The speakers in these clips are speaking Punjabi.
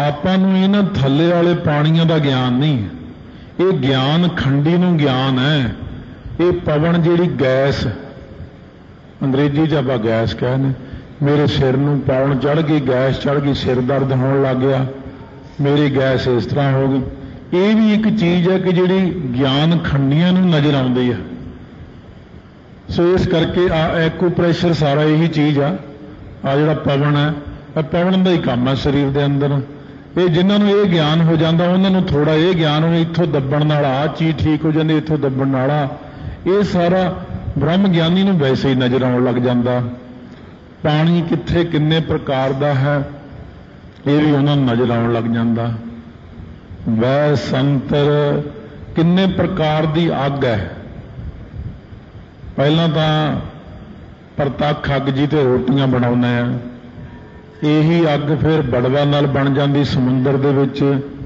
ਆਪਾਂ ਨੂੰ ਇਹਨਾਂ ਥੱਲੇ ਵਾਲੇ ਪਾਣੀਆਂ ਦਾ ਗਿਆਨ ਨਹੀਂ, ਇਹ ਗਿਆਨ ਖੰਡੀ ਨੂੰ ਗਿਆਨ ਹੈ। ਇਹ ਪਵਨ ਜਿਹੜੀ ਗੈਸ, ਅੰਗਰੇਜ਼ੀ 'ਚ ਆਪਾਂ ਗੈਸ ਕਹਿੰਦੇ, ਮੇਰੇ ਸਿਰ ਨੂੰ ਪੌਣ ਚੜ੍ਹ ਗਈ, ਗੈਸ ਚੜ੍ਹ ਗਈ, ਸਿਰ ਦਰਦ ਹੋਣ ਲੱਗ ਗਿਆ, ਮੇਰੀ ਗੈਸ ਇਸ ਤਰ੍ਹਾਂ ਹੋ ਗਈ। ਇਹ ਵੀ ਇੱਕ ਚੀਜ਼ ਹੈ ਕਿ ਜਿਹੜੀ ਗਿਆਨ ਖੰਡੀਆਂ ਨੂੰ ਨਜ਼ਰ ਆਉਂਦੀ ਹੈ। ਸੋ ਇਸ ਕਰਕੇ ਐਕੂਪ੍ਰੈਸ਼ਰ ਸਾਰਾ ਇਹੀ ਚੀਜ਼ ਆ ਜਿਹੜਾ ਪਵਨ ਹੈ, ਇਹ ਪਵਨ ਦਾ ਹੀ ਕੰਮ ਹੈ ਸਰੀਰ ਦੇ ਅੰਦਰ। ਇਹ ਜਿਨ੍ਹਾਂ ਨੂੰ ਇਹ ਗਿਆਨ ਹੋ ਜਾਂਦਾ ਉਹਨਾਂ ਨੂੰ ਥੋੜਾ ਇਹ ਗਿਆਨ ਹੋਵੇ, ਇੱਥੋਂ ਦੱਬਣ ਨਾਲ ਆਹ ਚੀਜ਼ ਠੀਕ ਹੋ ਜਾਂਦੀ, ਇੱਥੋਂ ਦੱਬਣ ਨਾਲ ਇਹ ਸਾਰਾ ਬ੍ਰਹਮ ਗਿਆਨੀ ਨੂੰ ਵੈਸੇ ਹੀ ਨਜ਼ਰ ਆਉਣ ਲੱਗ ਜਾਂਦਾ। ਪਾਣੀ ਕਿੱਥੇ ਕਿੰਨੇ ਪ੍ਰਕਾਰ ਦਾ ਹੈ ਇਹ ਵੀ ਉਹਨਾਂ ਨੂੰ ਨਜ਼ਰ ਆਉਣ ਲੱਗ ਜਾਂਦਾ। ਵੈ ਸੰਤਰ ਕਿੰਨੇ ਪ੍ਰਕਾਰ ਦੀ ਅੱਗ ਹੈ। ਪਹਿਲਾਂ ਤਾਂ ਪ੍ਰਤੱਖ ਅੱਗ ਜੀ ਤੇ ਰੋਟੀਆਂ ਬਣਾਉਂਦੇ ਆ, ਇਹੀ ਅੱਗ ਫਿਰ ਬੜਵਾ ਨਾਲ ਬਣ ਜਾਂਦੀ ਸਮੁੰਦਰ ਦੇ ਵਿੱਚ।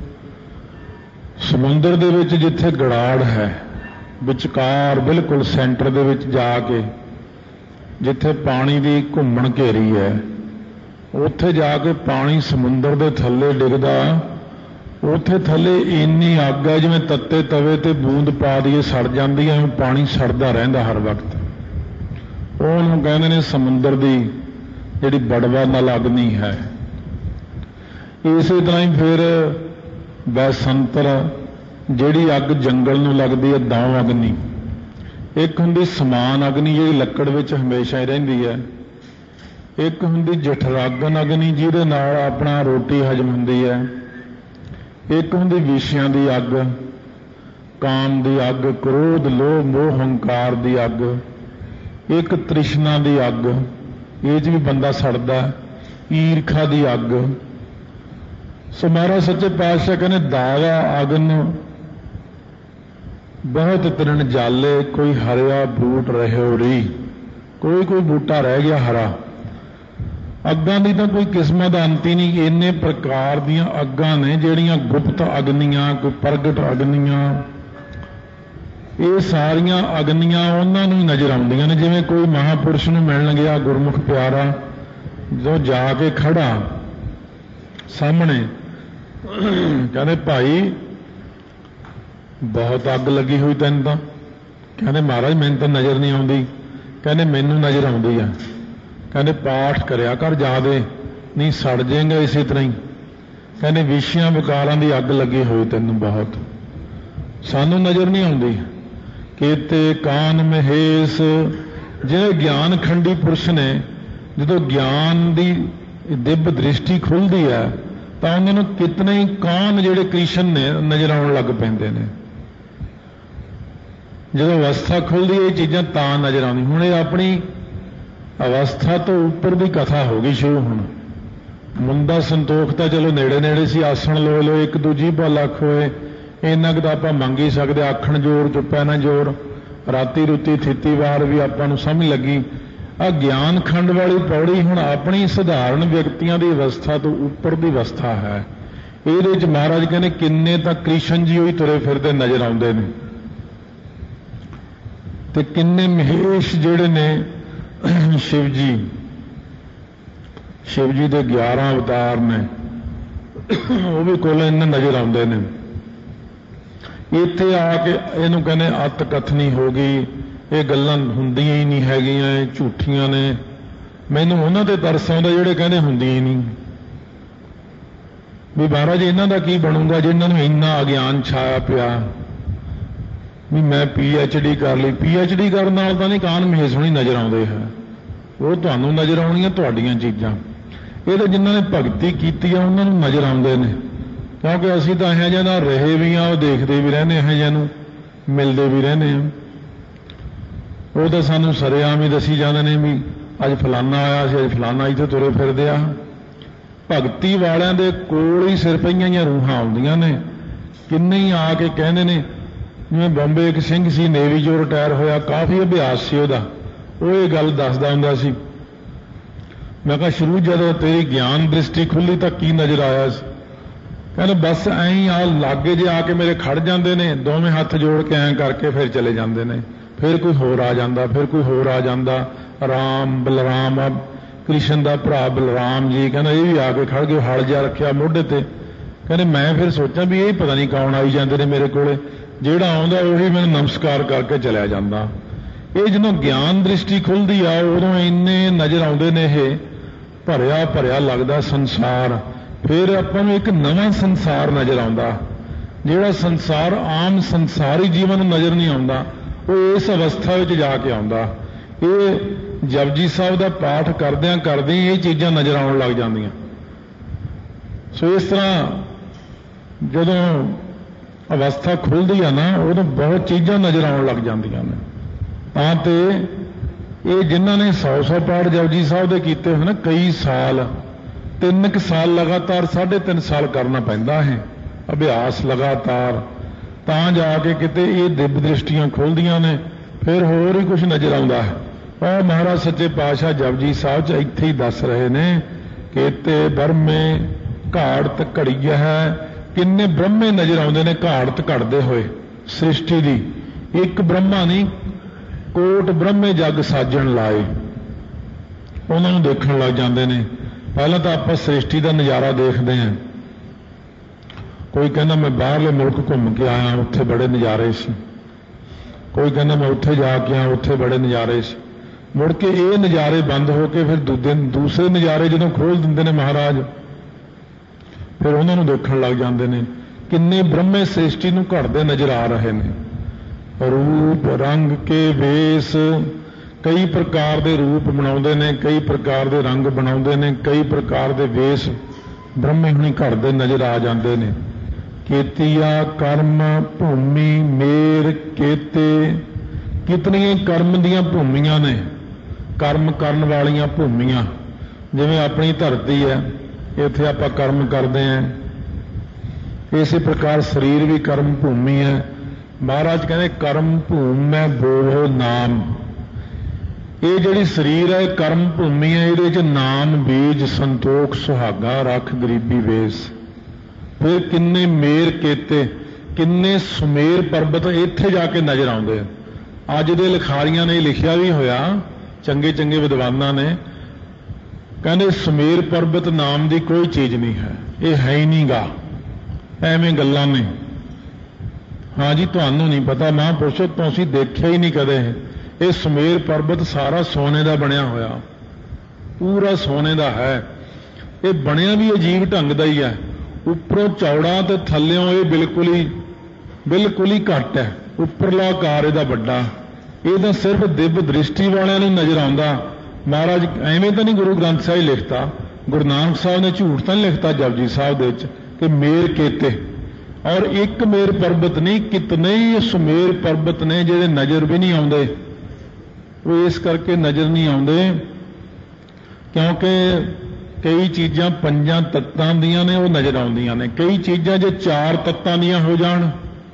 ਸਮੁੰਦਰ ਦੇ ਵਿੱਚ ਜਿੱਥੇ ਗੜਾੜ ਹੈ, ਵਿਚਕਾਰ ਬਿਲਕੁਲ ਸੈਂਟਰ ਦੇ ਵਿੱਚ ਜਾ ਕੇ ਜਿੱਥੇ ਪਾਣੀ ਦੀ ਘੁੰਮਣ ਘੇਰੀ ਹੈ, ਉੱਥੇ ਜਾ ਕੇ ਪਾਣੀ ਸਮੁੰਦਰ ਦੇ ਥੱਲੇ ਡਿੱਗਦਾ। ਉੱਥੇ ਥੱਲੇ ਇੰਨੀ ਅੱਗ ਹੈ ਜਿਵੇਂ ਤੱਤੇ ਤਵੇ ਤੇ ਬੂੰਦ ਪਾ ਦਈਏ ਸੜ ਜਾਂਦੀ ਹੈ, ਪਾਣੀ ਸੜਦਾ ਰਹਿੰਦਾ ਹਰ ਵਕਤ। ਉਹਨੂੰ ਕਹਿੰਦੇ ਨੇ ਸਮੁੰਦਰ ਦੀ ਜਿਹੜੀ ਬੜਵਾ ਨਾਲ ਅਗਨੀ ਹੈ। ਇਸੇ ਤਰ੍ਹਾਂ ਹੀ ਫਿਰ ਬੈਸੰਤਰ ਜਿਹੜੀ ਅੱਗ ਜੰਗਲ ਨੂੰ ਲੱਗਦੀ ਹੈ, ਦਾਉ ਅਗਨੀ। ਇੱਕ ਹੁੰਦੀ ਸਮਾਨ ਅਗਨੀ ਜਿਹੜੀ ਲੱਕੜ ਵਿੱਚ ਹਮੇਸ਼ਾ ਹੀ ਰਹਿੰਦੀ ਹੈ। ਇੱਕ ਹੁੰਦੀ ਜਠਰਾਗਨ ਅਗਨੀ ਜਿਹਦੇ ਨਾਲ ਆਪਣਾ ਰੋਟੀ ਹਜਮ ਹੁੰਦੀ ਹੈ। ਇੱਕ ਹੁੰਦੀ ਵਿਸ਼ਿਆਂ ਦੀ ਅੱਗ, ਕਾਮ ਦੀ ਅੱਗ, ਕ੍ਰੋਧ ਲੋਭ ਮੋਹ ਹੰਕਾਰ ਦੀ ਅੱਗ। ਇੱਕ ਤ੍ਰਿਸ਼ਨਾ ਦੀ ਅੱਗ, ਇਹ 'ਚ ਵੀ ਬੰਦਾ ਸੜਦਾ। ਈਰਖਾ ਦੀ ਅੱਗ। ਸੋ ਮਹਾਰਾਜ ਸੱਚੇ ਪਾਤਸ਼ਾਹ ਕਹਿੰਦੇ ਦਾਵਾ ਅਗਨ ਬਹੁਤ ਤ੍ਰਿਣ ਜਾਲੇ, ਕੋਈ ਹਰਿਆ ਬੂਟ ਰਹਿਓ ਰੀ। ਕੋਈ ਬੂਟਾ ਰਹਿ ਗਿਆ ਹਰਾ। ਅੱਗਾਂ ਦੀ ਤਾਂ ਕੋਈ ਕਿਸਮਾਂ ਦਾ ਅੰਤ ਹੀ ਨਹੀਂ। ਇੰਨੇ ਪ੍ਰਕਾਰ ਦੀਆਂ ਅੱਗਾਂ ਨੇ ਜਿਹੜੀਆਂ ਗੁਪਤ ਅਗਨੀਆਂ, ਕੋਈ ਪ੍ਰਗਟ ਅਗਨੀਆਂ। ਇਹ ਸਾਰੀਆਂ ਅਗਨੀਆਂ ਉਹਨਾਂ ਨੂੰ ਹੀ ਨਜ਼ਰ ਆਉਂਦੀਆਂ ਨੇ। ਜਿਵੇਂ ਕੋਈ ਮਹਾਂਪੁਰਸ਼ ਨੂੰ ਮਿਲਣ ਗਿਆ ਗੁਰਮੁਖ ਪਿਆਰਾ, ਜਦੋਂ ਜਾ ਕੇ ਖੜਾ ਸਾਹਮਣੇ, ਕਹਿੰਦੇ ਭਾਈ ਬਹੁਤ ਅੱਗ ਲੱਗੀ ਹੋਈ ਤੈਨੂੰ ਤਾਂ। ਕਹਿੰਦੇ ਮਹਾਰਾਜ ਮੈਨੂੰ ਤਾਂ ਨਜ਼ਰ ਨਹੀਂ ਆਉਂਦੀ। ਕਹਿੰਦੇ ਮੈਨੂੰ ਨਜ਼ਰ ਆਉਂਦੀ ਆ। ਕਹਿੰਦੇ ਪਾਠ ਕਰਿਆ ਕਰ ਜਾਦੇ, ਨਹੀਂ ਸੜ ਜਾਏਗਾ ਇਸੇ ਤਰ੍ਹਾਂ ਹੀ। ਕਹਿੰਦੇ ਵਿਸ਼ਿਆਂ ਵਿਕਾਰਾਂ ਦੀ ਅੱਗ ਲੱਗੀ ਹੋਈ ਤੈਨੂੰ ਬਹੁਤ, ਸਾਨੂੰ ਨਜ਼ਰ ਨਹੀਂ ਆਉਂਦੀ। ਕੀਤੇ ਕਾਨ ਮਹੇਸ਼, ਜਿਹੜੇ ਗਿਆਨ ਖੰਡੀ ਪੁਰਸ਼ ਨੇ, ਜਦੋਂ ਗਿਆਨ ਦੀ ਦਿਵ ਦ੍ਰਿਸ਼ਟੀ ਖੁੱਲ੍ਹਦੀ ਹੈ ਤਾਂ ਉਹਨਾਂ ਨੂੰ ਕਿਤਨੇ ਹੀ ਕਾਨ ਜਿਹੜੇ ਕ੍ਰਿਸ਼ਨ ਨੇ ਨਜ਼ਰ ਆਉਣ ਲੱਗ ਪੈਂਦੇ ਨੇ। ਜਦੋਂ ਅਵਸਥਾ ਖੁੱਲ੍ਹਦੀ ਇਹ ਚੀਜ਼ਾਂ ਤਾਂ ਨਜ਼ਰ ਆਉਂਦੀ। ਹੁਣ ਇਹ ਆਪਣੀ ਅਵਸਥਾ ਤੋਂ ਉੱਪਰ ਦੀ ਕਥਾ ਹੋ ਗਈ ਸ਼ੁਰੂ। ਹੁਣ ਮੁੰਡਾ ਸੰਤੋਖ ਤਾਂ ਚਲੋ ਨੇੜੇ ਨੇੜੇ ਸੀ, ਆਸਣ ਲੋਏ ਲੋਏ ਇੱਕ ਦੂਜੀ ਭਾ ਖੋਏ, ਇੰਨਾ ਕੁ ਤਾਂ ਆਪਾਂ ਮੰਗ ਹੀ ਸਕਦੇ। ਆਖਣ ਜੋਰ ਚੁੱਪੈ ਨਾ ਜੋਰ, ਰਾਤੀ ਰੁੱਤੀ ਥਿੱਤੀ ਵਾਰ ਵੀ ਆਪਾਂ ਨੂੰ ਸਮਝ ਲੱਗੀ। ਆ ਗਿਆਨ ਖੰਡ ਵਾਲੀ ਪੌੜੀ ਹੁਣ ਆਪਣੀ ਸਧਾਰਨ ਵਿਅਕਤੀਆਂ ਦੀ ਅਵਸਥਾ ਤੋਂ ਉੱਪਰ ਦੀ ਅਵਸਥਾ ਹੈ। ਇਹਦੇ 'ਚ ਮਹਾਰਾਜ ਕਹਿੰਦੇ ਕਿੰਨੇ ਤਾਂ ਕ੍ਰਿਸ਼ਨ ਜੀ ਹੋਈ ਤੁਰੇ ਫਿਰਦੇ ਨਜ਼ਰ ਆਉਂਦੇ ਨੇ, ਤੇ ਕਿੰਨੇ ਮਹੇਸ਼ ਜਿਹੜੇ ਨੇ ਸ਼ਿਵ ਜੀ ਦੇ 11 ਅਵਤਾਰ ਨੇ, ਉਹ ਵੀ ਕੋਲ ਇਹਨਾਂ ਨਜ਼ਰ ਆਉਂਦੇ ਨੇ। ਇੱਥੇ ਆ ਕੇ ਇਹਨੂੰ ਕਹਿੰਦੇ ਅੱਤ ਕਥਨੀ ਹੋ ਗਈ, ਇਹ ਗੱਲਾਂ ਹੁੰਦੀਆਂ ਹੀ ਨਹੀਂ ਹੈਗੀਆਂ, ਇਹ ਝੂਠੀਆਂ ਨੇ। ਮੈਨੂੰ ਉਹਨਾਂ ਤੇ ਤਰਸ ਆਉਂਦਾ ਜਿਹੜੇ ਕਹਿੰਦੇ ਹੁੰਦੀਆਂ ਹੀ ਨਹੀਂ। ਵੀ ਮਹਾਰਾਜ ਇਹਨਾਂ ਦਾ ਕੀ ਬਣੂਗਾ ਜਿਨ੍ਹਾਂ ਨੂੰ ਇੰਨਾ ਅਗਿਆਨ ਛਾਇਆ ਪਿਆ। ਵੀ ਮੈਂ PhD ਕਰ ਲਈ, PhD ਕਰਨ ਨਾਲ ਤਾਂ ਨਹੀਂ ਕਾਨ ਮਹੇਸ਼ ਹੋਣੀ ਨਜ਼ਰ ਆਉਂਦੇ ਹੈ, ਉਹ ਤੁਹਾਨੂੰ ਨਜ਼ਰ ਆਉਣੀਆਂ ਤੁਹਾਡੀਆਂ ਚੀਜ਼ਾਂ। ਇਹ ਤਾਂ ਜਿਨ੍ਹਾਂ ਨੇ ਭਗਤੀ ਕੀਤੀ ਆ ਉਹਨਾਂ ਨੂੰ ਨਜ਼ਰ ਆਉਂਦੇ ਨੇ, ਕਿਉਂਕਿ ਅਸੀਂ ਤਾਂ ਇਹੋ ਜਿਹਾ ਨਾਲ ਰਹੇ ਵੀ ਆ, ਉਹ ਦੇਖਦੇ ਵੀ ਰਹਿੰਦੇ, ਇਹੋ ਜਿਹਾ ਨੂੰ ਮਿਲਦੇ ਵੀ ਰਹਿੰਦੇ ਆ। ਉਹ ਤਾਂ ਸਾਨੂੰ ਸਰੇਆਮ ਹੀ ਦੱਸੀ ਜਾਂਦੇ ਨੇ ਵੀ ਅੱਜ ਫਲਾਨਾ ਆਇਆ ਸੀ, ਅੱਜ ਫਲਾਨਾ ਇੱਥੇ ਤੁਰੇ ਫਿਰਦੇ ਆ। ਭਗਤੀ ਵਾਲਿਆਂ ਦੇ ਕੋਲ ਹੀ ਸਿਰ ਪਈਆਂ ਹੀ ਰੂਹਾਂ ਆਉਂਦੀਆਂ ਨੇ। ਕਿੰਨੇ ਹੀ ਆ ਕੇ ਕਹਿੰਦੇ ਨੇ, ਜਿਵੇਂ ਬੰਬੇ ਇੱਕ ਸਿੰਘ ਸੀ ਨੇਵੀ 'ਚੋਂ ਰਿਟਾਇਰ ਹੋਇਆ, ਕਾਫੀ ਅਭਿਆਸ ਸੀ ਉਹਦਾ, ਉਹ ਇਹ ਗੱਲ ਦੱਸਦਾ ਹੁੰਦਾ ਸੀ। ਮੈਂ ਕਿਹਾ ਸ਼ੁਰੂ ਜਦੋਂ ਤੇਰੀ ਗਿਆਨ ਦ੍ਰਿਸ਼ਟੀ ਖੁੱਲ੍ਹੀ ਤਾਂ ਕੀ ਨਜ਼ਰ ਆਇਆ ਸੀ? ਕਹਿੰਦੇ ਬਸ ਐਂ ਹੀ ਆ ਲਾਗੇ ਜੇ ਆ ਕੇ ਮੇਰੇ ਖੜ ਜਾਂਦੇ ਨੇ, ਦੋਵੇਂ ਹੱਥ ਜੋੜ ਕੇ ਐਂ ਕਰਕੇ ਫਿਰ ਚਲੇ ਜਾਂਦੇ ਨੇ। ਫਿਰ ਕੋਈ ਹੋਰ ਆ ਜਾਂਦਾ, ਫਿਰ ਕੋਈ ਹੋਰ ਆ ਜਾਂਦਾ। ਰਾਮ ਬਲਰਾਮ, ਕ੍ਰਿਸ਼ਨ ਦਾ ਭਰਾ ਬਲਰਾਮ ਜੀ, ਕਹਿੰਦਾ ਇਹ ਵੀ ਆ ਕੇ ਖੜ ਗਏ, ਹਲ ਜਿਹਾ ਰੱਖਿਆ ਮੋਢੇ ਤੇ, ਕਹਿੰਦੇ ਮੈਂ ਫਿਰ ਸੋਚਾਂ ਵੀ ਇਹ ਪਤਾ ਨਹੀਂ ਕੌਣ ਆਈ ਜਾਂਦੇ ਨੇ ਮੇਰੇ ਕੋਲੇ, ਜਿਹੜਾ ਆਉਂਦਾ ਉਹੀ ਮੈਨੂੰ ਨਮਸਕਾਰ ਕਰਕੇ ਚਲਿਆ ਜਾਂਦਾ। ਇਹ ਜਦੋਂ ਗਿਆਨ ਦ੍ਰਿਸ਼ਟੀ ਖੁੱਲ੍ਹਦੀ ਆ ਉਦੋਂ ਇੰਨੇ ਨਜ਼ਰ ਆਉਂਦੇ ਨੇ, ਇਹ ਭਰਿਆ ਭਰਿਆ ਲੱਗਦਾ ਸੰਸਾਰ। ਫਿਰ ਆਪਾਂ ਨੂੰ ਇੱਕ ਨਵਾਂ ਸੰਸਾਰ ਨਜ਼ਰ ਆਉਂਦਾ, ਜਿਹੜਾ ਸੰਸਾਰ ਆਮ ਸੰਸਾਰੀ ਜੀਵਨ ਨੂੰ ਨਜ਼ਰ ਨਹੀਂ ਆਉਂਦਾ, ਉਹ ਇਸ ਅਵਸਥਾ ਵਿੱਚ ਜਾ ਕੇ ਆਉਂਦਾ। ਇਹ ਜਪਜੀ ਸਾਹਿਬ ਦਾ ਪਾਠ ਕਰਦਿਆਂ ਕਰਦਿਆਂ ਇਹ ਚੀਜ਼ਾਂ ਨਜ਼ਰ ਆਉਣ ਲੱਗ ਜਾਂਦੀਆਂ। ਸੋ ਇਸ ਤਰ੍ਹਾਂ ਜਦੋਂ ਅਵਸਥਾ ਖੁੱਲ੍ਹਦੀ ਆ ਨਾ, ਉਦੋਂ ਬਹੁਤ ਚੀਜ਼ਾਂ ਨਜ਼ਰ ਆਉਣ ਲੱਗ ਜਾਂਦੀਆਂ ਨੇ। ਤਾਂ ਤੇ ਇਹ ਜਿਨ੍ਹਾਂ ਨੇ 100 ਪਾਠ ਜਪਜੀ ਸਾਹਿਬ ਦੇ ਕੀਤੇ ਹੋਏ ਨਾ, ਕਈ ਸਾਲ, 3 ਸਾਲ ਲਗਾਤਾਰ, 3.5 ਸਾਲ ਕਰਨਾ ਪੈਂਦਾ ਹੈ ਅਭਿਆਸ ਲਗਾਤਾਰ, ਤਾਂ ਜਾ ਕੇ ਕਿਤੇ ਇਹ ਦਿਵ ਦ੍ਰਿਸ਼ਟੀਆਂ ਖੁੱਲ੍ਹਦੀਆਂ ਨੇ। ਫਿਰ ਹੋਰ ਹੀ ਕੁਝ ਨਜ਼ਰ ਆਉਂਦਾ ਹੈ। ਉਹ ਮਹਾਰਾਜ ਸੱਚੇ ਪਾਤਸ਼ਾਹ ਜਪਜੀ ਸਾਹਿਬ 'ਚ ਇੱਥੇ ਹੀ ਦੱਸ ਰਹੇ ਨੇ, ਕੇਤੇ ਬ੍ਰਹਮੇ ਘਾੜਤ ਘੜੀ ਹੈ। ਕਿੰਨੇ ਬ੍ਰਹਮੇ ਨਜ਼ਰ ਆਉਂਦੇ ਨੇ ਘਾੜਤ ਘੜਦੇ ਹੋਏ ਸ੍ਰਿਸ਼ਟੀ ਦੀ। ਇੱਕ ਬ੍ਰਹਮਾ ਨਹੀਂ, ਕੋਟ ਬ੍ਰਹਮੇ ਜਗ ਸਾਜਣ ਲਾਏ, ਉਹਨਾਂ ਨੂੰ ਦੇਖਣ ਲੱਗ ਜਾਂਦੇ ਨੇ। ਪਹਿਲਾਂ ਤਾਂ ਆਪਾਂ ਸ੍ਰਿਸ਼ਟੀ ਦਾ ਨਜ਼ਾਰਾ ਦੇਖਦੇ ਹਾਂ। ਕੋਈ ਕਹਿੰਦਾ ਮੈਂ ਬਾਹਰਲੇ ਮੁਲਕ ਘੁੰਮ ਕੇ ਆਇਆ, ਉੱਥੇ ਬੜੇ ਨਜ਼ਾਰੇ ਸੀ। ਕੋਈ ਕਹਿੰਦਾ ਮੈਂ ਉੱਥੇ ਜਾ ਕੇ ਆਇਆ, ਉੱਥੇ ਬੜੇ ਨਜ਼ਾਰੇ ਸੀ। ਮੁੜ ਕੇ ਇਹ ਨਜ਼ਾਰੇ ਬੰਦ ਹੋ ਕੇ ਫਿਰ ਦੂਸਰੇ ਨਜ਼ਾਰੇ ਜਦੋਂ ਖੋਲ੍ਹ ਦਿੰਦੇ ਨੇ ਮਹਾਰਾਜ, ਫਿਰ ਉਹਨਾਂ ਨੂੰ ਦੇਖਣ ਲੱਗ ਜਾਂਦੇ ਨੇ। ਕਿੰਨੇ ਬ੍ਰਹਮੇ ਸ੍ਰਿਸ਼ਟੀ ਨੂੰ ਘੜਦੇ ਨਜ਼ਰ ਆ ਰਹੇ ਨੇ। ਰੂਪ ਰੰਗ ਕੇ ਵੇਸ, ਕਈ ਪ੍ਰਕਾਰ ਦੇ ਰੂਪ ਬਣਾਉਂਦੇ ਨੇ, ਕਈ ਪ੍ਰਕਾਰ ਦੇ ਰੰਗ ਬਣਾਉਂਦੇ ਨੇ, ਕਈ ਪ੍ਰਕਾਰ ਦੇ ਵੇਸ ਬ੍ਰਹਮੇ ਹੁਣੀ ਘੜਦੇ ਨਜ਼ਰ ਆ ਜਾਂਦੇ ਨੇ। ਕੇਤੀਆ ਕਰਮ ਭੂਮੀ ਮੇਰ ਕੇਤੇ, ਕਿਤਨੀਆਂ ਕਰਮ ਦੀਆਂ ਭੂਮੀਆਂ ਨੇ, ਕਰਮ ਕਰਨ ਵਾਲੀਆਂ ਭੂਮੀਆਂ। ਜਿਵੇਂ ਆਪਣੀ ਧਰਤੀ ਹੈ, ਇੱਥੇ ਆਪਾਂ ਕਰਮ ਕਰਦੇ ਹਾਂ, ਇਸੇ ਪ੍ਰਕਾਰ ਸਰੀਰ ਵੀ ਕਰਮ ਭੂਮੀ ਹੈ। ਮਹਾਰਾਜ ਕਹਿੰਦੇ ਕਰਮ ਭੂਮੈ ਬੋਲੋ ਨਾਮ। ਇਹ ਜਿਹੜੀ ਸਰੀਰ ਹੈ ਕਰਮ ਭੂਮੀ ਹੈ, ਇਹਦੇ 'ਚ ਨਾਮ ਬੀਜ ਸੰਤੋਖ ਸੁਹਾਗਾ ਰੱਖ ਗਰੀਬੀ ਵੇਸ। ਫਿਰ ਕਿੰਨੇ ਮੇਰ ਕੇਤੇ, ਕਿੰਨੇ ਸੁਮੇਰ ਪਰਬਤ ਇੱਥੇ ਜਾ ਕੇ ਨਜ਼ਰ ਆਉਂਦੇ ਆ। ਅੱਜ ਦੇ ਲਿਖਾਰੀਆਂ ਨੇ ਲਿਖਿਆ ਵੀ ਹੋਇਆ, ਚੰਗੇ ਚੰਗੇ ਵਿਦਵਾਨਾਂ ਨੇ, ਕਹਿੰਦੇ ਸੁਮੇਰ ਪਰਬਤ ਨਾਮ ਦੀ ਕੋਈ ਚੀਜ਼ ਨਹੀਂ ਹੈ, ਇਹ ਹੈ ਹੀ ਨਹੀਂ ਗਾ, ਐਵੇਂ ਗੱਲਾਂ ਨੇ। ਹਾਂ ਜੀ, ਤੁਹਾਨੂੰ ਨਹੀਂ ਪਤਾ, ਮਹਾਂਪੁਰਸ਼ੋ ਤੁਸੀਂ ਦੇਖਿਆ ਹੀ ਨਹੀਂ ਕਦੇ। ਇਹ ਸੁਮੇਰ ਪਰਬਤ ਸਾਰਾ ਸੋਨੇ ਦਾ ਬਣਿਆ ਹੋਇਆ, ਪੂਰਾ ਸੋਨੇ ਦਾ ਹੈ। ਇਹ ਬਣਿਆ ਵੀ ਅਜੀਬ ਢੰਗ ਦਾ ਹੀ ਹੈ, ਉੱਪਰੋਂ ਚੌੜਾ ਤੇ ਥੱਲਿਓਂ ਇਹ ਬਿਲਕੁਲ ਹੀ ਘੱਟ ਹੈ। ਉੱਪਰਲਾ ਆਕਾਰ ਇਹਦਾ ਵੱਡਾ। ਇਹ ਤਾਂ ਸਿਰਫ ਦਿਵ ਦ੍ਰਿਸ਼ਟੀ ਵਾਲਿਆਂ ਨੂੰ ਨਜ਼ਰ ਆਉਂਦਾ। ਮਹਾਰਾਜ ਐਵੇਂ ਤਾਂ ਨਹੀਂ ਗੁਰੂ ਗ੍ਰੰਥ ਸਾਹਿਬ ਲਿਖਤਾ, ਗੁਰੂ ਨਾਨਕ ਸਾਹਿਬ ਨੇ ਝੂਠ ਤਾਂ ਨਹੀਂ ਲਿਖਤਾ ਜਪਜੀ ਸਾਹਿਬ ਦੇ ਵਿੱਚ ਕਿ ਮੇਰ ਕੇਤੇ। ਔਰ ਇੱਕ ਮੇਰ ਪਰਬਤ ਨਹੀਂ, ਕਿਤਨੇ ਹੀ ਸੁਮੇਰ ਪਰਬਤ ਨੇ ਜਿਹੜੇ ਨਜ਼ਰ ਵੀ ਨਹੀਂ ਆਉਂਦੇ। ਉਹ ਇਸ ਕਰਕੇ ਨਜ਼ਰ ਨਹੀਂ ਆਉਂਦੇ ਕਿਉਂਕਿ ਕਈ ਚੀਜ਼ਾਂ 5 ਤੱਤਾਂ ਦੀਆਂ ਨੇ, ਉਹ ਨਜ਼ਰ ਆਉਂਦੀਆਂ ਨੇ। ਕਈ ਚੀਜ਼ਾਂ ਜੇ 4 ਤੱਤਾਂ ਦੀਆਂ ਹੋ ਜਾਣ,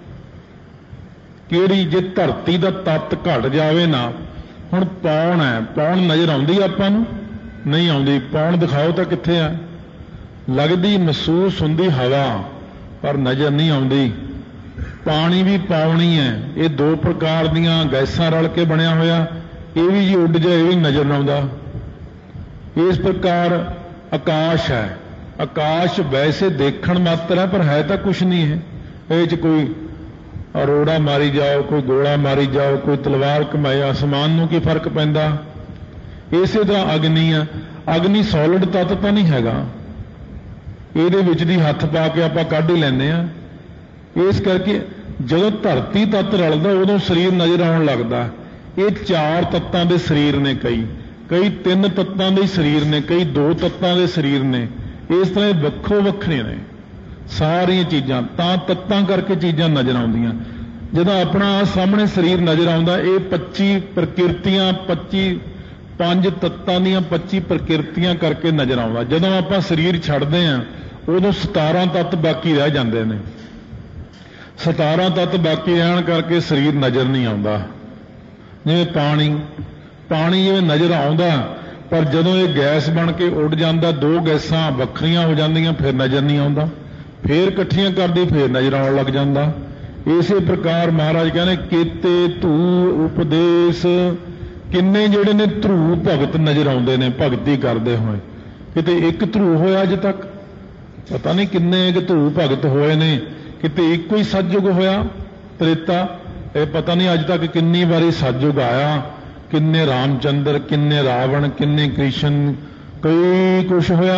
ਕਿਹੜੀ ਜੇ ਧਰਤੀ ਦਾ ਤੱਤ ਘਟ ਜਾਵੇ ਨਾ, ਹੁਣ ਪੌਣ ਹੈ, ਪੌਣ ਨਜ਼ਰ ਆਉਂਦੀ ਆਪਾਂ ਨੂੰ? ਨਹੀਂ ਆਉਂਦੀ। ਪੌਣ ਦਿਖਾਓ ਤਾਂ ਕਿੱਥੇ ਆ? ਲੱਗਦੀ ਮਹਿਸੂਸ ਹੁੰਦੀ ਹਵਾ, ਪਰ ਨਜ਼ਰ ਨਹੀਂ ਆਉਂਦੀ। ਪਾਣੀ ਵੀ ਪੌਣੀ ਹੈ, ਇਹ 2 ਪ੍ਰਕਾਰ ਦੀਆਂ ਗੈਸਾਂ ਰਲ ਕੇ ਬਣਿਆ ਹੋਇਆ। ਇਹ ਵੀ ਜੀ ਉੱਡ ਜਾਏ, ਇਹ ਵੀ ਨਜ਼ਰ ਨਾ ਆਉਂਦਾ। ਇਸ ਪ੍ਰਕਾਰ ਆਕਾਸ਼ ਹੈ। ਆਕਾਸ਼ ਵੈਸੇ ਦੇਖਣ ਮਾਤਰ ਹੈ, ਪਰ ਹੈ ਤਾਂ ਕੁਛ ਨਹੀਂ ਹੈ। ਇਹ 'ਚ ਕੋਈ ਅਰੋੜਾ ਮਾਰੀ ਜਾਓ, ਕੋਈ ਗੋਲਾ ਮਾਰੀ ਜਾਓ, ਕੋਈ ਤਲਵਾਰ ਘੁਮਾਏ, ਅਸਮਾਨ ਨੂੰ ਕੀ ਫਰਕ ਪੈਂਦਾ? ਇਸੇ ਤਰ੍ਹਾਂ ਅਗਨੀ ਆ। ਅਗਨੀ ਸੋਲਿਡ ਤੱਤ ਤਾਂ ਨਹੀਂ ਹੈਗਾ, ਇਹਦੇ ਵਿੱਚ ਦੀ ਹੱਥ ਪਾ ਕੇ ਆਪਾਂ ਕੱਢ ਹੀ ਲੈਂਦੇ ਆ। ਇਸ ਕਰਕੇ ਜਦੋਂ ਧਰਤੀ ਤੱਤ ਰਲਦਾ ਉਦੋਂ ਸਰੀਰ ਨਜ਼ਰ ਆਉਣ ਲੱਗਦਾ। ਇਹ 4 ਤੱਤਾਂ ਦੇ ਸਰੀਰ ਨੇ, ਕਈ 3 ਤੱਤਾਂ ਦੇ ਸਰੀਰ ਨੇ, ਕਈ 2 ਤੱਤਾਂ ਦੇ ਸਰੀਰ ਨੇ। ਇਸ ਤਰ੍ਹਾਂ ਇਹ ਵੱਖੋ ਵੱਖਰੇ ਨੇ ਸਾਰੀਆਂ ਚੀਜ਼ਾਂ। ਤਾਂ ਤੱਤਾਂ ਕਰਕੇ ਚੀਜ਼ਾਂ ਨਜ਼ਰ ਆਉਂਦੀਆਂ। ਜਦੋਂ ਆਪਣਾ ਸਾਹਮਣੇ ਸਰੀਰ ਨਜ਼ਰ ਆਉਂਦਾ, ਇਹ 25 ਪ੍ਰਕਿਰਤੀਆਂ, 5 ਤੱਤਾਂ ਦੀਆਂ 25 ਪ੍ਰਕਿਰਤੀਆਂ ਕਰਕੇ ਨਜ਼ਰ ਆਉਂਦਾ। ਜਦੋਂ ਆਪਾਂ ਸਰੀਰ ਛੱਡਦੇ ਹਾਂ ਉਦੋਂ 17 ਤੱਤ ਬਾਕੀ ਰਹਿ ਜਾਂਦੇ ਨੇ। 17 ਤੱਤ ਬਾਕੀ ਰਹਿਣ ਕਰਕੇ ਸਰੀਰ ਨਜ਼ਰ ਨਹੀਂ ਆਉਂਦਾ। ਜਿਵੇਂ ਪਾਣੀ ਜਿਵੇਂ ਨਜ਼ਰ ਆਉਂਦਾ, ਪਰ ਜਦੋਂ ਇਹ ਗੈਸ ਬਣ ਕੇ ਉੱਡ ਜਾਂਦਾ, 2 ਗੈਸਾਂ ਵੱਖਰੀਆਂ ਹੋ ਜਾਂਦੀਆਂ, ਫਿਰ ਨਜ਼ਰ ਨਹੀਂ ਆਉਂਦਾ। ਫਿਰ ਇਕੱਠੀਆਂ ਕਰਦੀ, ਫਿਰ ਨਜ਼ਰ ਆਉਣ ਲੱਗ ਜਾਂਦਾ। ਇਸੇ ਪ੍ਰਕਾਰ ਮਹਾਰਾਜ ਕਹਿੰਦੇ ਕੇਤੇ ਧੂ ਉਪਦੇਸ਼। ਕਿੰਨੇ ਜਿਹੜੇ ਨੇ ਧਰੂ ਭਗਤ ਨਜ਼ਰ ਆਉਂਦੇ ਨੇ ਭਗਤੀ ਕਰਦੇ ਹੋਏ। ਕਿਤੇ ਇੱਕ ਧਰੂ ਹੋਇਆ ਅਜੇ ਤੱਕ? पता नहीं किन्ने ध्रुव भगत होए ने, किते एक ही सतयुग होया त्रेता, ये पता नहीं अज तक किन्नी बारी सतयुग आया, किन्ने रामचंद्र, किन्ने रावण, किन्ने कृष्ण, कई कुछ होया।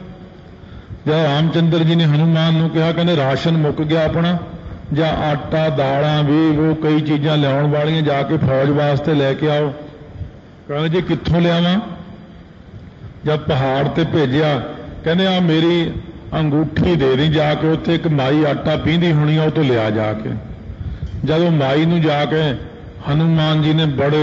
जब रामचंद्र जी ने हनुमान नूं कहा, कहंदे राशन मुक गया अपना, ਜਾਂ आटा दालां भी वो कई चीज़ां लियाउण वालियां जाके फौज वास्ते लैके आओ। कहंदे जी कित्थों लियावां? जब पहाड़ ते भेजिया, कहंदे आ मेरी अंगूठी दे दी, जाके उत्थे एक माई आटा पींदी होनी आ, तो लिया जाके। जब माई नूं जाके हनुमान जी ने बड़े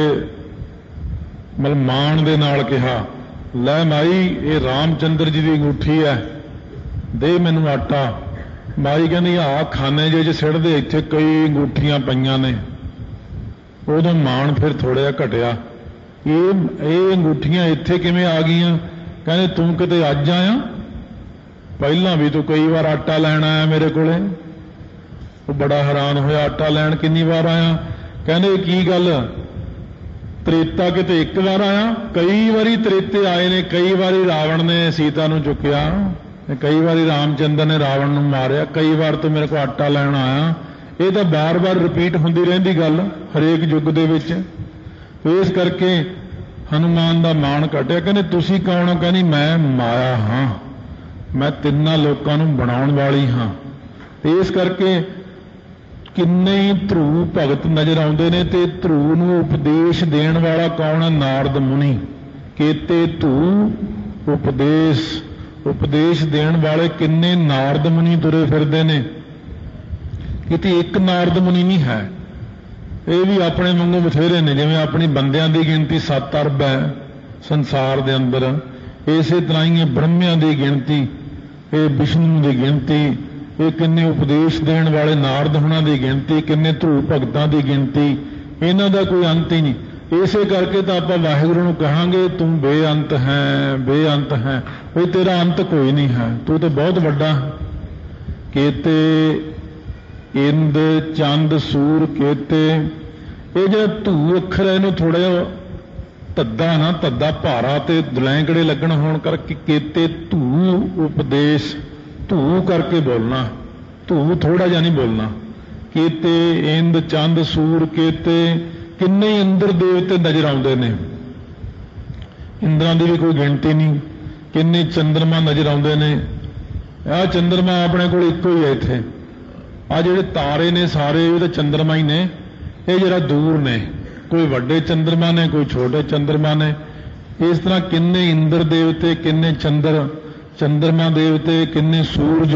मतलब माण दे नाल कहा, लै माई ये रामचंद्र जी की अंगूठी है, दे मैनू आटा। माई कहनी आ खाने जे च सिट दे, इत्थे कई अंगूठियां पईयां ने। उदों माण फिर थोड़ा जिहा घटिया, ये अंगूठियां इत्थे किवें आ गईयां? कहंदे तूं किते अज आया, पहलां भी तूं कई बार आटा लैण आया मेरे कोले। वो बड़ा हैरान होया, आटा लैण किन्नी बार आया? कहंदे की गल त्रेता किते एक बार आया? कई बारी त्रेते आए ने, कई बारी रावण ने सीता नूं चुकिया, कई बारी रामचंद्र ने रावण नूं मारिया, कई बार तो मेरे को आटा लैण आया। ये तो बार बार रिपीट होंदी रहिंदी गल हरेक युग दे विच। इस करके हनुमान दा मान घटिया। कहंदे तुसीं कौन हो? कहनी मैं माया हाँ, मैं तिन्नां लोकां नूं बनाउण वाली हाँ। इस करके किन्ने ही ध्रुव भगत नज़र आउंदे ने, ते ध्रुव नूं उपदेश देण वाला कौन है? नारद मुनि। केते धू उपदेश देण वाले किन्ने नारद मुनि तुरे फिरदे ने, किते एक नारद मुनि नहीं है। ये भी अपने वांगू बथेरे ने, जिवें अपनी बंदियां की गिनती 7 अरब है संसार दे अंदर, इसे तरह ही ब्रह्मियां की गिनती, ये विष्णु की गिनती, ये किन्ने उपदेश देण वाले नारद हुणां की गिनती, किन्ने ध्रुव भगतां की गिनती, इन्हां दा कोई अंत ही नहीं। इसे करके तो आप वाहिगुरू नूं कहांगे तू बेअंत है, बेअंत है। भाई तेरा अंत कोई नहीं है, तू तो बहुत वड्डा है। केते इंद चंद सूर केते, ये जो धू अखर है इहनूं थोड़ा धद्दा ना, धद्दा भारा ते दलैंकड़े लगण होण करके केते धू उपदेश, धू करके बोलना, धू थोड़ा जिहा नहीं बोलना। केते इंद चंद सूर केते, किन्ने इंद्र देवते नजर आउंदे ने, इंद्रां दी भी कोई गिनती नहीं। किन्ने चंद्रमा नजर आउंदे ने, आ चंद्रमा अपने कोल इक्को ही है इत्थे। आ जिहड़े तारे ने सारे ये तो चंद्रमा ही ने, ये जरा दूर ने, कोई वड्डे चंद्रमा ने, कोई छोटे चंद्रमा ने। इस तरह किन्ने इंद्र देवते, किन्ने चंद्रमा देवते, किन्ने सूरज।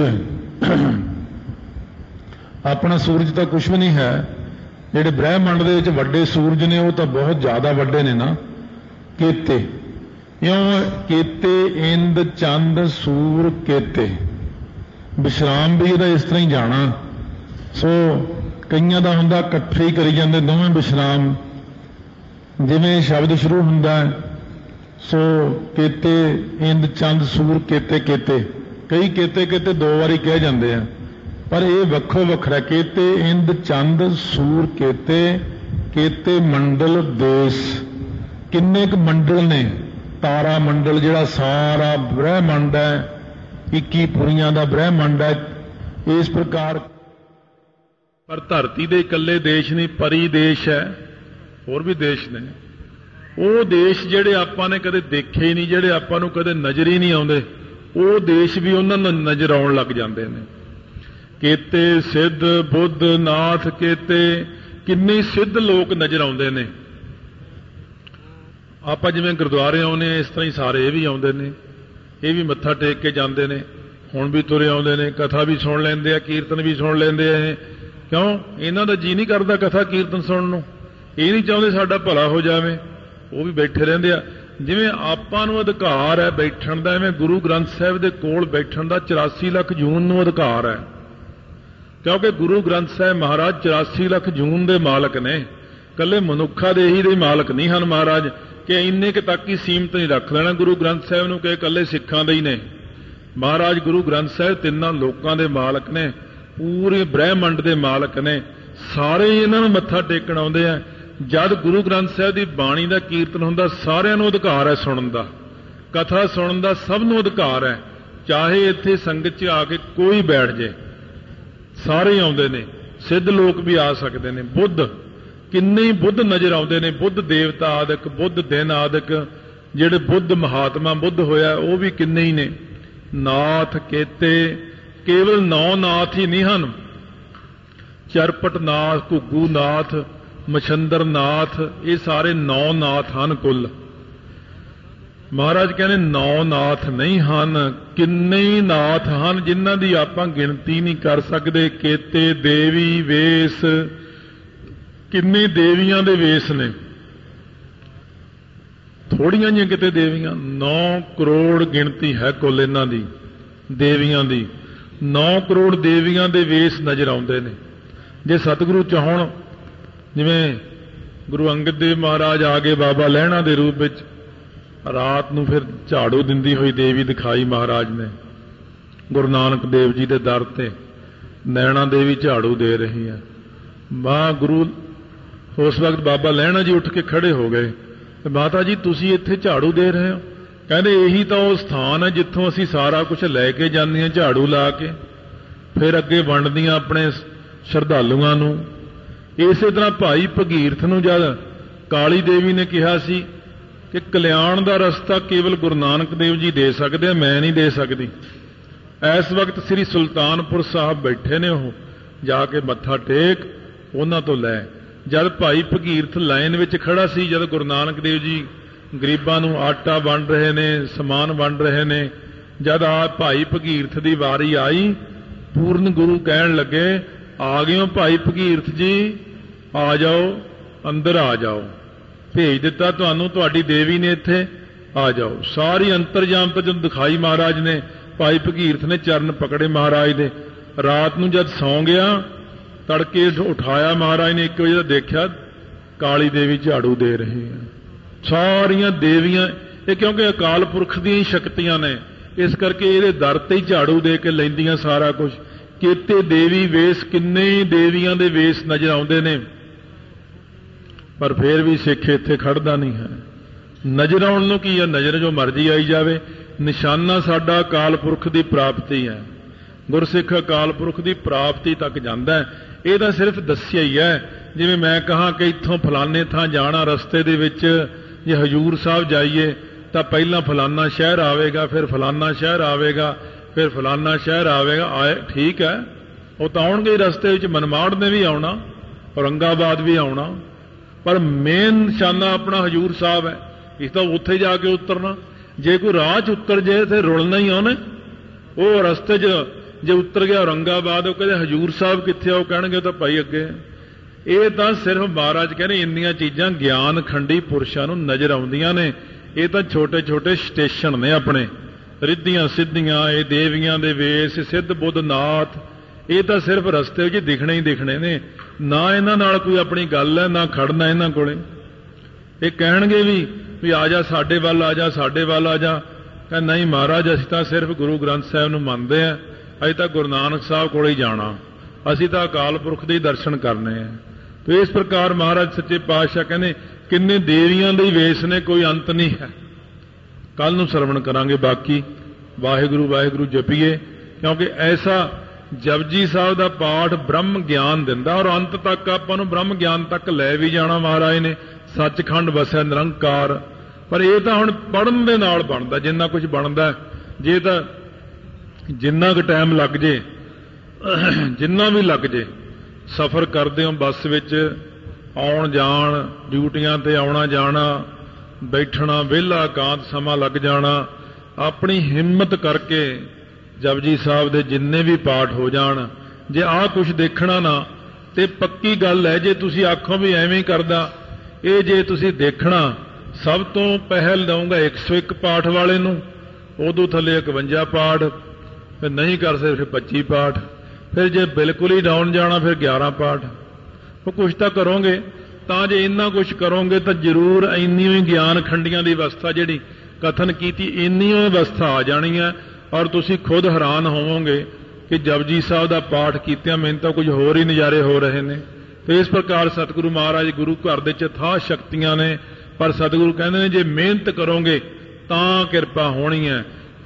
अपना सूरज तो कुछ भी नहीं है, ਜਿਹੜੇ ब्रह्मंड ਦੇ ਵਿੱਚ ਵੱਡੇ ਸੂਰਜ ਨੇ ਉਹ ਤਾਂ ਬਹੁਤ ਜ਼ਿਆਦਾ ਵੱਡੇ ਨੇ ਨਾ। केते ਇਉਂ केते इंद चंद सूर केते, विश्राम भी ਇਹਦਾ ਇਸ ਤਰ੍ਹਾਂ ਹੀ ਜਾਣਾ। सो ਕਈਆਂ ਦਾ ਹੁੰਦਾ ਇਕੱਠੇ ਹੀ ਕਰੀ ਜਾਂਦੇ ਦੋਵੇਂ ਵਿਸ਼ਰਾਮ, ਜਿਵੇਂ ਸ਼ਬਦ ਸ਼ੁਰੂ ਹੁੰਦਾ ਸੋ केते इंद चंद सूर केते केते, कई केते केते 2 ਵਾਰੀ ਕਹਿ ਜਾਂਦੇ ਆ, पर यह वक्खो वखरा। केते इंद चंद सूर केते, केते मंडल देश, किन्ने क मंडल ने, तारा मंडल जिहड़ा सारा ब्रह्मंड है, 21 पुरियां दा ब्रह्मंड है। इस प्रकार पर धरती दे इकल्ले देश नहीं, परी देश है, होर भी देश ने। वो देश जिहड़े आपां ने कदे देखे ही नहीं, जिहड़े आपां नूं कदे नज़र ही नहीं आउंदे, वो देश भी उन्हां नूं नज़र आउण लग जांदे ने। केते सिद्ध बुद्ध नाथ केते, किन्ने सिद्ध लोग नजर आउंदे ने। आपां जिवें गुरुद्वारे आउंदे इस तरह ही सारे ये भी आउंदे ने, ये भी मत्था टेक के जांदे ने, हुण भी तुरे आउंदे ने, कथा भी सुण लैंदे आ, कीर्तन भी सुण लैंदे आ। क्यों? इन्हां दा जी नहीं करदा कथा कीर्तन सुणन नूं, ये नहीं चाहुंदे साडा भला हो जावे, वो भी बैठे रहिंदे आ। जिवें आपां नूं अधिकार है बैठण दा, इवें गुरु ग्रंथ साहिब दे कोल बैठण दा 84 ਲੱਖ जून नूं अधिकार है। क्योंकि गुरु ग्रंथ साहिब महाराज 84 ਲੱਖ जून दे मालक ने, कल्ले मनुखा दे ही दे मालक नहीं हैं महाराज, कि इन्ने के तक ही सीमत नहीं रख लेना गुरु ग्रंथ साहिब नूं कि कल्ले सिखां दे ही ने। महाराज गुरु ग्रंथ साहिब तिन्नां लोकां दे मालक ने, पूरे ब्रह्मंड दे मालक ने, सारे इन्हां नूं मत्था टेकण आउंदे आ। जद गुरु ग्रंथ साहिब दी बाणी दा कीर्तन हुंदा, सारिआं नूं अधिकार है सुणन दा, कथा सुणन दा सब नूं अधिकार है। ਚਾਹੇ ਇੱਥੇ ਸੰਗਤ 'ਚ ਆ ਕੇ ਕੋਈ ਬੈਠ ਜੇ, ਸਾਰੇ ਆਉਂਦੇ ਨੇ, ਸਿੱਧ ਲੋਕ ਵੀ ਆ ਸਕਦੇ ਨੇ। ਬੁੱਧ, ਕਿੰਨੇ ਹੀ ਬੁੱਧ ਨਜ਼ਰ ਆਉਂਦੇ ਨੇ, ਬੁੱਧ ਦੇਵਤਾ ਆਦਿਕ, ਬੁੱਧ ਦਿਨ ਆਦਿਕ, ਜਿਹੜੇ ਬੁੱਧ ਮਹਾਤਮਾ ਬੁੱਧ ਹੋਇਆ ਉਹ ਵੀ ਕਿੰਨੇ ਹੀ ਨੇ। ਨਾਥ ਕੇਤੇ, ਕੇਵਲ 9 ਨਾਥ ਹੀ ਨਹੀਂ ਹਨ, ਚਰਪਟ ਨਾਥ, ਘੁੱਗੂ ਨਾਥ, ਮਛੰਦਰ ਨਾਥ, ਇਹ ਸਾਰੇ 9 ਨਾਥ ਹਨ ਕੁੱਲ। ਮਹਾਰਾਜ ਕਹਿੰਦੇ 9 ਨਾਥ ਨਹੀਂ ਹਨ, ਕਿੰਨੇ ਹੀ ਨਾਥ ਹਨ ਜਿਨ੍ਹਾਂ ਦੀ ਆਪਾਂ ਗਿਣਤੀ ਨਹੀਂ ਕਰ ਸਕਦੇ। ਕੇਤੇ ਦੇਵੀ ਵੇਸ, ਕਿੰਨੇ ਦੇਵੀਆਂ ਦੇ ਵੇਸ ਨੇ, ਥੋੜੀਆਂ ਜਿਹੀਆਂ ਕਿਤੇ ਦੇਵੀਆਂ। 9 ਕਰੋੜ ਗਿਣਤੀ ਹੈ ਕੁੱਲ ਇਹਨਾਂ ਦੀ ਦੇਵੀਆਂ ਦੀ। 9 ਕਰੋੜ ਦੇਵੀਆਂ ਦੇ ਵੇਸ ਨਜ਼ਰ ਆਉਂਦੇ ਨੇ। ਜੇ ਸਤਿਗੁਰੂ ਚਾਹਣ, ਜਿਵੇਂ ਗੁਰੂ ਅੰਗਦ ਦੇਵ ਮਹਾਰਾਜ ਆ ਗਏ ਬਾਬਾ ਲਹਿਣਾ ਦੇ ਰੂਪ ਵਿੱਚ, ਰਾਤ ਨੂੰ ਫਿਰ ਝਾੜੂ ਦਿੰਦੀ ਹੋਈ ਦੇਵੀ ਦਿਖਾਈ ਮਹਾਰਾਜ ਨੇ ਗੁਰੂ ਨਾਨਕ ਦੇਵ ਜੀ ਦੇ ਦਰ ਤੇ। ਨੈਣਾ ਦੇਵੀ ਝਾੜੂ ਦੇ ਰਹੀ ਹੈ। ਗੁਰੂ ਉਸ ਵਕਤ ਬਾਬਾ ਲਹਿਣਾ ਜੀ ਉੱਠ ਕੇ ਖੜੇ ਹੋ ਗਏ, ਮਾਤਾ ਜੀ ਤੁਸੀਂ ਇੱਥੇ ਝਾੜੂ ਦੇ ਰਹੇ ਹੋ? ਕਹਿੰਦੇ ਇਹੀ ਤਾਂ ਉਹ ਸਥਾਨ ਹੈ ਜਿੱਥੋਂ ਅਸੀਂ ਸਾਰਾ ਕੁਝ ਲੈ ਕੇ ਜਾਂਦੀਆਂ ਝਾੜੂ ਲਾ ਕੇ, ਫਿਰ ਅੱਗੇ ਵੰਡਦੀਆਂ ਆਪਣੇ ਸ਼ਰਧਾਲੂਆਂ ਨੂੰ। ਇਸੇ ਤਰ੍ਹਾਂ ਭਾਈ ਭਗੀਰਥ ਨੂੰ ਜਦ ਕਾਲੀ ਦੇਵੀ ਨੇ ਕਿਹਾ ਸੀ ਕਿ ਕਲਿਆਣ ਦਾ ਰਸਤਾ ਕੇਵਲ ਗੁਰੂ ਨਾਨਕ ਦੇਵ ਜੀ ਦੇ ਸਕਦੇ ਆ, ਮੈਂ ਨਹੀਂ ਦੇ ਸਕਦੀ। ਇਸ ਵਕਤ ਸ੍ਰੀ ਸੁਲਤਾਨਪੁਰ ਸਾਹਿਬ ਬੈਠੇ ਨੇ, ਉਹ ਜਾ ਕੇ ਮੱਥਾ ਟੇਕ ਉਹਨਾਂ ਤੋਂ ਲੈ। ਜਦ ਭਾਈ ਭਗੀਰਥ ਲਾਈਨ ਵਿੱਚ ਖੜਾ ਸੀ, ਜਦ ਗੁਰੂ ਨਾਨਕ ਦੇਵ ਜੀ ਗਰੀਬਾਂ ਨੂੰ ਆਟਾ ਵੰਡ ਰਹੇ ਨੇ, ਸਮਾਨ ਵੰਡ ਰਹੇ ਨੇ, ਜਦ ਆ ਭਾਈ ਭਗੀਰਥ ਦੀ ਵਾਰੀ ਆਈ, ਪੂਰਨ ਗੁਰੂ ਕਹਿਣ ਲੱਗੇ ਆ ਗਏ ਹੋ ਭਾਈ ਭਗੀਰਥ ਜੀ, ਆ ਜਾਓ, ਅੰਦਰ ਆ ਜਾਓ, ਭੇਜ ਦਿੱਤਾ ਤੁਹਾਨੂੰ, ਤੁਹਾਡੀ ਦੇਵੀ ਨੇ ਇੱਥੇ, ਆ ਜਾਓ। ਸਾਰੀ ਅੰਤਰਜਾਮਤਾ ਜਦੋਂ ਦਿਖਾਈ ਮਹਾਰਾਜ ਨੇ, ਭਾਈ ਭਗੀਰਥ ਨੇ ਚਰਨ ਪਕੜੇ ਮਹਾਰਾਜ ਦੇ। ਰਾਤ ਨੂੰ ਜਦ ਸੌਂ ਗਿਆ, ਤੜਕੇ ਉਠਾਇਆ ਮਹਾਰਾਜ ਨੇ 1 ਵਜੇ ਦਾ, ਦੇਖਿਆ ਕਾਲੀ ਦੇਵੀ ਝਾੜੂ ਦੇ ਰਹੀ ਹੈ। ਸਾਰੀਆਂ ਦੇਵੀਆਂ, ਇਹ ਕਿਉਂਕਿ ਅਕਾਲ ਪੁਰਖ ਦੀਆਂ ਹੀ ਸ਼ਕਤੀਆਂ ਨੇ, ਇਸ ਕਰਕੇ ਇਹਦੇ ਦਰ ਤੇ ਹੀ ਝਾੜੂ ਦੇ ਕੇ ਲੈਂਦੀਆਂ ਸਾਰਾ ਕੁਝ। ਕੇਤੇ ਦੇਵੀ ਵੇਸ, ਕਿੰਨੇ ਦੇਵੀਆਂ ਦੇ ਵੇਸ ਨਜ਼ਰ ਆਉਂਦੇ ਨੇ, ਪਰ ਫਿਰ ਵੀ ਸਿੱਖ ਇੱਥੇ ਖੜਦਾ ਨਹੀਂ ਹੈ। ਨਜ਼ਰ ਆਉਣ ਨੂੰ ਕੀ ਹੈ, ਨਜ਼ਰ ਜੋ ਮਰਜ਼ੀ ਆਈ ਜਾਵੇ, ਨਿਸ਼ਾਨਾ ਸਾਡਾ ਅਕਾਲ ਪੁਰਖ ਦੀ ਪ੍ਰਾਪਤੀ ਹੈ। ਗੁਰਸਿੱਖ ਅਕਾਲ ਪੁਰਖ ਦੀ ਪ੍ਰਾਪਤੀ ਤੱਕ ਜਾਂਦਾ ਹੈ। ਇਹ ਤਾਂ ਸਿਰਫ ਦੱਸਿਆ ਹੀ ਹੈ। ਜਿਵੇਂ ਮੈਂ ਕਹਾਂ ਕਿ ਇੱਥੋਂ ਫਲਾਣੇ ਥਾਂ ਜਾਣਾ, ਰਸਤੇ ਦੇ ਵਿੱਚ ਜੇ ਹਜੂਰ ਸਾਹਿਬ ਜਾਈਏ ਤਾਂ ਪਹਿਲਾਂ ਫਲਾਣਾ ਸ਼ਹਿਰ ਆਵੇਗਾ, ਫਿਰ ਫਲਾਣਾ ਸ਼ਹਿਰ ਆਵੇਗਾ, ਫਿਰ ਫਲਾਣਾ ਸ਼ਹਿਰ ਆਵੇਗਾ। ਠੀਕ ਹੈ, ਉਹ ਤਾਂ ਆਉਣਗੇ ਰਸਤੇ ਵਿੱਚ, ਮਨਮਾੜ ਨੇ ਵੀ ਆਉਣਾ, ਔਰੰਗਾਬਾਦ ਵੀ ਆਉਣਾ, ਪਰ ਮੇਨ ਨਿਸ਼ਾਨਾ ਆਪਣਾ ਹਜੂਰ ਸਾਹਿਬ ਹੈ। ਇਸ ਤਾਂ ਉੱਥੇ ਜਾ ਕੇ ਉਤਰਨਾ। ਜੇ ਕੋਈ ਰਾਹ 'ਚ ਉਤਰ ਜੇ ਤੇ ਰੁਲਣਾ ਹੀ ਉਹਨੇ। ਉਹ ਰਸਤੇ 'ਚ ਜੇ ਉਤਰ ਗਿਆ ਔਰੰਗਾਬਾਦ, ਉਹ ਕਹਿੰਦੇ ਹਜੂਰ ਸਾਹਿਬ ਕਿੱਥੇ ਆ, ਉਹ ਕਹਿਣਗੇ ਤਾਂ ਭਾਈ ਅੱਗੇ। ਇਹ ਤਾਂ ਸਿਰਫ ਮਹਾਰਾਜ ਕਹਿੰਦੇ ਇੰਨੀਆਂ ਚੀਜ਼ਾਂ ਗਿਆਨ ਖੰਡੀ ਪੁਰਸ਼ਾਂ ਨੂੰ ਨਜ਼ਰ ਆਉਂਦੀਆਂ ਨੇ। ਇਹ ਤਾਂ ਛੋਟੇ ਛੋਟੇ ਸਟੇਸ਼ਨ ਨੇ ਆਪਣੇ, ਰਿੱਧੀਆਂ ਸਿੱਧੀਆਂ, ਇਹ ਦੇਵੀਆਂ ਦੇ ਵੇਸ, ਸਿੱਧ ਬੁੱਧ ਨਾਥ, ਇਹ ਤਾਂ ਸਿਰਫ ਰਸਤੇ ਵਿੱਚ ਦਿਖਣੇ ਹੀ ਦਿਖਣੇ ਨੇ। ਨਾ ਇਹਨਾਂ ਨਾਲ ਕੋਈ ਆਪਣੀ ਗੱਲ ਹੈ, ਨਾ ਖੜਨਾ ਇਹਨਾਂ ਕੋਲੇ। ਇਹ ਕਹਿਣਗੇ ਵੀ ਆ ਜਾ ਸਾਡੇ ਵੱਲ, ਆ ਜਾ ਸਾਡੇ ਵੱਲ, ਆ ਜਾ। ਕਹਿੰਦਾ ਨਹੀਂ ਮਹਾਰਾਜ, ਅਸੀਂ ਤਾਂ ਸਿਰਫ ਗੁਰੂ ਗ੍ਰੰਥ ਸਾਹਿਬ ਨੂੰ ਮੰਨਦੇ ਹਾਂ, ਅਸੀਂ ਤਾਂ ਗੁਰੂ ਨਾਨਕ ਸਾਹਿਬ ਕੋਲੇ ਹੀ ਜਾਣਾ, ਅਸੀਂ ਤਾਂ ਅਕਾਲ ਪੁਰਖ ਦੇ ਦਰਸ਼ਨ ਕਰਨੇ ਆ। ਤੇ ਇਸ ਪ੍ਰਕਾਰ ਮਹਾਰਾਜ ਸੱਚੇ ਪਾਤਸ਼ਾਹ ਕਹਿੰਦੇ ਕਿੰਨੇ ਦੇਵੀਆਂ ਦੇ ਵੇਸ ਨੇ, ਕੋਈ ਅੰਤ ਨਹੀਂ ਹੈ। ਕੱਲ ਨੂੰ ਸਰਵਣ ਕਰਾਂਗੇ ਬਾਕੀ। ਵਾਹਿਗੁਰੂ ਵਾਹਿਗੁਰੂ ਜਪੀਏ, ਕਿਉਂਕਿ ਐਸਾ ਜਪਜੀ ਸਾਹਿਬ ਦਾ ਪਾਠ ਬ੍ਰਹਮ ਗਿਆਨ ਦਿੰਦਾ, ਔਰ ਅੰਤ ਤੱਕ ਆਪਾਂ ਨੂੰ ਬ੍ਰਹਮ ਗਿਆਨ ਤੱਕ ਲੈ ਵੀ ਜਾਣਾ ਮਹਾਰਾਜ ਨੇ। ਸੱਚਖੰਡ ਵਸੈ ਨਿਰੰਕਾਰ। ਪਰ ਇਹ ਤਾਂ ਹੁਣ ਪੜ੍ਹਨ ਦੇ ਨਾਲ ਬਣਦਾ, ਜਿੰਨਾ ਕੁਝ ਬਣਦਾ। ਜੇ ਤਾਂ ਜਿੰਨਾ ਕੁ ਟਾਈਮ ਲੱਗ ਜੇ, ਜਿੰਨਾ ਵੀ ਲੱਗ ਜੇ, ਸਫ਼ਰ ਕਰਦੇ ਹੋ ਬੱਸ ਵਿੱਚ, ਆਉਣ ਜਾਣ, ਡਿਊਟੀਆਂ ਤੇ ਆਉਣਾ ਜਾਣਾ, ਬੈਠਣਾ, ਵਿਹਲਾ ਇਕਾਂਤ ਸਮਾਂ ਲੱਗ ਜਾਣਾ, ਆਪਣੀ ਹਿੰਮਤ ਕਰਕੇ ਜਪਜੀ ਸਾਹਿਬ ਦੇ ਜਿੰਨੇ ਵੀ ਪਾਠ ਹੋ ਜਾਣ। ਜੇ ਆਹ ਕੁਝ ਦੇਖਣਾ ਨਾ, ਤੇ ਪੱਕੀ ਗੱਲ ਹੈ, ਜੇ ਤੁਸੀਂ ਆਖੋ ਵੀ ਐਵੇਂ ਹੀ ਕਰਦਾ, ਇਹ ਜੇ ਤੁਸੀਂ ਦੇਖਣਾ, ਸਭ ਤੋਂ ਪਹਿਲ ਦਊਂਗਾ 101 ਪਾਠ ਵਾਲੇ ਨੂੰ, ਉਦੋਂ ਥੱਲੇ 51 ਪਾਠ, ਫਿਰ ਨਹੀਂ ਕਰ ਸਕਦੇ ਫਿਰ 25 ਪਾਠ, ਫਿਰ ਜੇ ਬਿਲਕੁਲ ਹੀ ਡਾਊਨ ਜਾਣਾ ਫਿਰ 11 ਪਾਠ। ਉਹ ਕੁਛ ਤਾਂ ਕਰੋਗੇ, ਤਾਂ ਜੇ ਇੰਨਾ ਕੁਛ ਕਰੋਗੇ ਤਾਂ ਜ਼ਰੂਰ ਇੰਨੀ ਹੀ ਗਿਆਨ ਖੰਡੀਆਂ ਦੀ ਅਵਸਥਾ ਜਿਹੜੀ ਕਥਨ ਕੀਤੀ, ਇੰਨੀ ਹੀ ਅਵਸਥਾ ਆ ਜਾਣੀ ਹੈ। ਔਰ ਤੁਸੀਂ ਖੁਦ ਹੈਰਾਨ ਹੋਵੋਗੇ ਕਿ ਜਪਜੀ ਸਾਹਿਬ ਦਾ ਪਾਠ ਕੀਤਿਆਂ ਮੈਨੂੰ ਤਾਂ ਕੁਝ ਹੋਰ ਹੀ ਨਜ਼ਾਰੇ ਹੋ ਰਹੇ ਨੇ। ਤੇ ਇਸ ਪ੍ਰਕਾਰ ਸਤਿਗੁਰੂ ਮਹਾਰਾਜ ਗੁਰੂ ਘਰ ਦੇ 'ਚ ਅਥਾਹ ਸ਼ਕਤੀਆਂ ਨੇ, ਪਰ ਸਤਿਗੁਰੂ ਕਹਿੰਦੇ ਨੇ ਜੇ ਮਿਹਨਤ ਕਰੋਗੇ ਤਾਂ ਕਿਰਪਾ ਹੋਣੀ ਹੈ।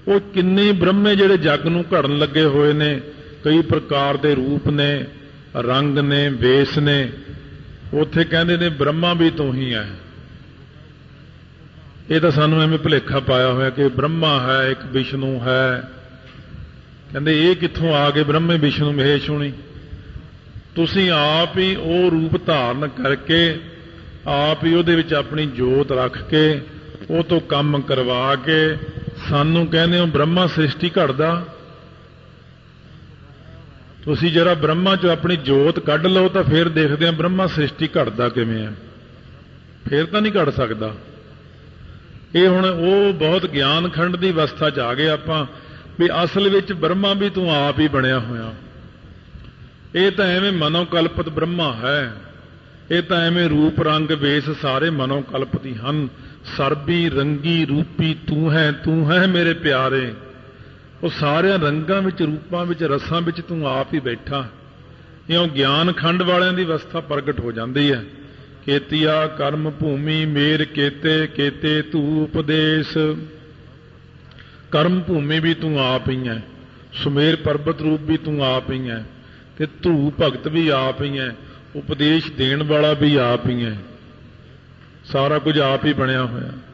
ਉਹ ਕਿੰਨੇ ਬ੍ਰਹਮੇ ਜਿਹੜੇ ਜੱਗ ਨੂੰ ਘੜਨ ਲੱਗੇ ਹੋਏ ਨੇ, ਕਈ ਪ੍ਰਕਾਰ ਦੇ ਰੂਪ ਨੇ, ਰੰਗ ਨੇ, ਵੇਸ ਨੇ। ਉੱਥੇ ਕਹਿੰਦੇ ਨੇ ਬ੍ਰਹਮਾ ਵੀ ਤੂੰ ਹੀ ਹੈ। ਇਹ ਤਾਂ ਸਾਨੂੰ ਐਵੇਂ ਭੁਲੇਖਾ ਪਾਇਆ ਹੋਇਆ ਕਿ ਬ੍ਰਹਮਾ ਹੈ, ਇੱਕ ਵਿਸ਼ਨੂੰ ਹੈ। ਕਹਿੰਦੇ ਇਹ ਕਿੱਥੋਂ ਆ ਗਏ ਬ੍ਰਹਮੇ ਵਿਸ਼ਨੂੰ ਮਹੇਸ਼ ਹੋਣੀ? ਤੁਸੀਂ ਆਪ ਹੀ ਉਹ ਰੂਪ ਧਾਰਨ ਕਰਕੇ, ਆਪ ਹੀ ਉਹਦੇ ਵਿੱਚ ਆਪਣੀ ਜੋਤ ਰੱਖ ਕੇ, ਉਹ ਤੋਂ ਕੰਮ ਕਰਵਾ ਕੇ ਸਾਨੂੰ ਕਹਿੰਦੇ ਹੋ ਬ੍ਰਹਮਾ ਸ੍ਰਿਸ਼ਟੀ ਘੜਦਾ। ਤੁਸੀਂ ਜਰਾ ਬ੍ਰਹਮਾ ਚੋਂ ਆਪਣੀ ਜੋਤ ਕੱਢ ਲਓ ਤਾਂ ਫਿਰ ਦੇਖਦੇ ਹਾਂ ਬ੍ਰਹਮਾ ਸ੍ਰਿਸ਼ਟੀ ਘੜਦਾ ਕਿਵੇਂ ਹੈ। ਫਿਰ ਤਾਂ ਨਹੀਂ ਘੜ ਸਕਦਾ। ਇਹ ਹੁਣ ਉਹ ਬਹੁਤ ਗਿਆਨ ਖੰਡ ਦੀ ਅਵਸਥਾ 'ਚ ਆ ਗਏ ਆਪਾਂ ਵੀ ਅਸਲ ਵਿੱਚ ਬ੍ਰਹਮਾ ਵੀ ਤੂੰ ਆਪ ਹੀ ਬਣਿਆ ਹੋਇਆ। ਇਹ ਤਾਂ ਐਵੇਂ ਮਨੋਕਲਪਿਤ ਬ੍ਰਹਮਾ ਹੈ। ਇਹ ਤਾਂ ਐਵੇਂ ਰੂਪ ਰੰਗ ਵੇਸ ਸਾਰੇ ਮਨੋਕਲਪਿਤ ਹੀ ਹਨ। ਸਰਬੀ ਰੰਗੀ ਰੂਪੀ ਤੂੰ ਹੈ ਮੇਰੇ ਪਿਆਰੇ। ਉਹ ਸਾਰਿਆਂ ਰੰਗਾਂ ਵਿੱਚ, ਰੂਪਾਂ ਵਿੱਚ, ਰਸਾਂ ਵਿੱਚ ਤੂੰ ਆਪ ਹੀ ਬੈਠਾ। ਇਉਂ ਗਿਆਨ ਖੰਡ ਵਾਲਿਆਂ ਦੀ ਅਵਸਥਾ ਪ੍ਰਗਟ ਹੋ ਜਾਂਦੀ ਹੈ। ਕੇਤੀਆ ਕਰਮ ਭੂਮੀ ਮੇਰ ਕੇਤੇ, ਕੇਤੇ ਤੂੰ ਉਪਦੇਸ਼। ਕਰਮ ਭੂਮੀ ਵੀ ਤੂੰ ਆਪ ਹੀ ਹੈ, ਸੁਮੇਰ ਪਰਬਤ ਰੂਪ ਵੀ ਤੂੰ ਆਪ ਹੀ ਹੈ, ਤੇ ਧੂ ਭਗਤ ਵੀ ਆਪ ਹੀ ਹੈ, ਉਪਦੇਸ਼ ਦੇਣ ਵਾਲਾ ਵੀ ਆਪ ਹੀ ਹੈ। ਸਾਰਾ ਕੁਝ ਆਪ ਹੀ ਬਣਿਆ ਹੋਇਆ।